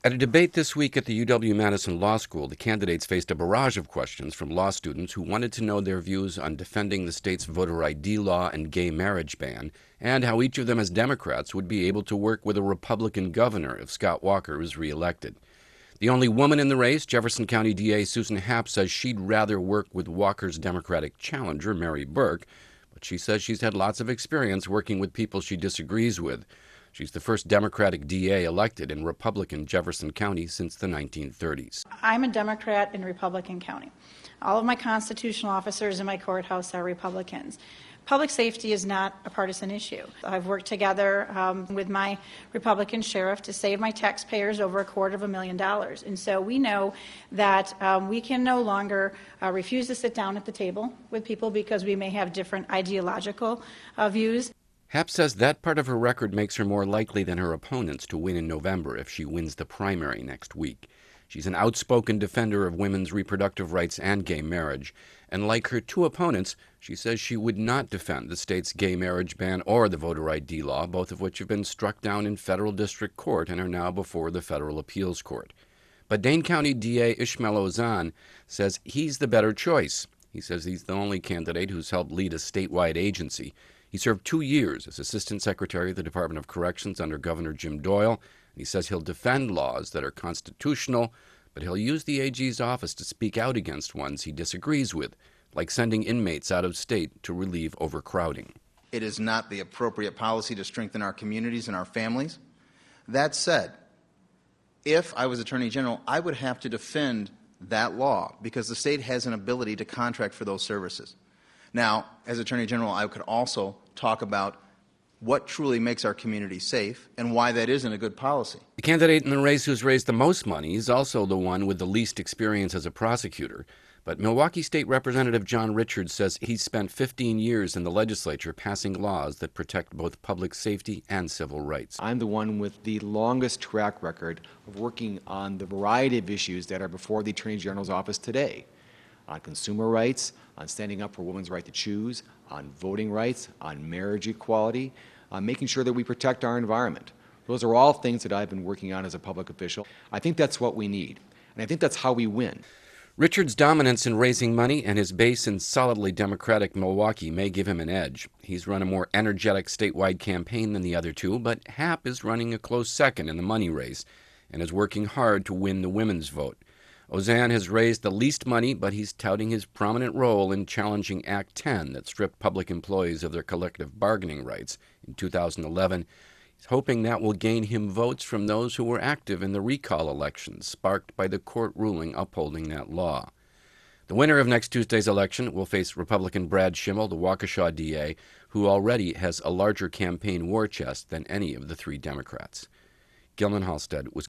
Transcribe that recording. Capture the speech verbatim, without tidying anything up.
At a debate this week at the U W-Madison Law School, the candidates faced a barrage of questions from law students who wanted to know their views on defending the state's voter I D law and gay marriage ban, and how each of them as Democrats would be able to work with a Republican governor if Scott Walker is reelected. The only woman in the race, Jefferson County D A Susan Happ, says she'd rather work with Walker's Democratic challenger, Mary Burke, but she says she's had lots of experience working with people she disagrees with. She's the first Democratic D A elected in Republican Jefferson County since the nineteen thirties. I'm a Democrat in Republican County. All of my constitutional officers in my courthouse are Republicans. Public safety is not a partisan issue. I've worked together um, with my Republican sheriff to save my taxpayers over a quarter of a million dollars. And so we know that um, we can no longer uh, refuse to sit down at the table with people because we may have different ideological uh, views. Happ says that part of her record makes her more likely than her opponents to win in November if she wins the primary next week. She's an outspoken defender of women's reproductive rights and gay marriage, and like her two opponents, she says she would not defend the state's gay marriage ban or the voter I D law, both of which have been struck down in federal district court and are now before the federal appeals court. But Dane County D A Ishmael Auzon says he's the better choice. He says he's the only candidate who's helped lead a statewide agency. He served two years as Assistant Secretary of the Department of Corrections under Governor Jim Doyle, and he says he'll defend laws that are constitutional, but he'll use the A G's office to speak out against ones he disagrees with, like sending inmates out of state to relieve overcrowding. It is not the appropriate policy to strengthen our communities and our families. That said, if I was Attorney General, I would have to defend that law because the state has an ability to contract for those services. Now, as Attorney General, I could also talk about what truly makes our community safe and why that isn't a good policy. The candidate in the race who's raised the most money is also the one with the least experience as a prosecutor. But Milwaukee State Representative John Richards says he's spent fifteen years in the legislature passing laws that protect both public safety and civil rights. I'm the one with the longest track record of working on the variety of issues that are before the Attorney General's office today. On consumer rights, on standing up for women's right to choose, on voting rights, on marriage equality, on making sure that we protect our environment. Those are all things that I've been working on as a public official. I think that's what we need, and I think that's how we win. Richard's dominance in raising money and his base in solidly Democratic Milwaukee may give him an edge. He's run a more energetic statewide campaign than the other two, but Happ is running a close second in the money race and is working hard to win the women's vote. Auzon has raised the least money, but he's touting his prominent role in challenging Act ten that stripped public employees of their collective bargaining rights in two thousand eleven. He's hoping that will gain him votes from those who were active in the recall elections sparked by the court ruling upholding that law. The winner of next Tuesday's election will face Republican Brad Schimmel, the Waukesha D A, who already has a larger campaign war chest than any of the three Democrats. Gilman Halstead was